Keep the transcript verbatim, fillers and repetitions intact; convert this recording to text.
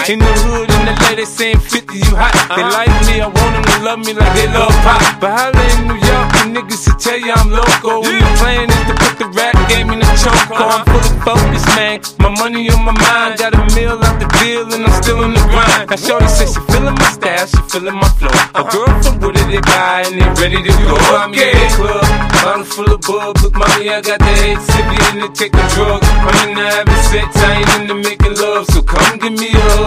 In the hood, in the lady saying fifty, you hot. They like me, I want them to love me like they love pop. But holla in New York, the niggas will tell you I'm loco. When the plan is to put the rap game in the choke. I'm fully focused, man. My money on my mind. Got a meal out the deal and I'm still in the grind. Now shorty says she feeling my style, she feeling my flow. A girl from Wooded, they buy and they ready to go. I'm in the club, bottle full of bub. Look, mommy, I got the AIDS, if you in the taking drugs. I'm in the having sex, I ain't in the making love. So come give me a hug.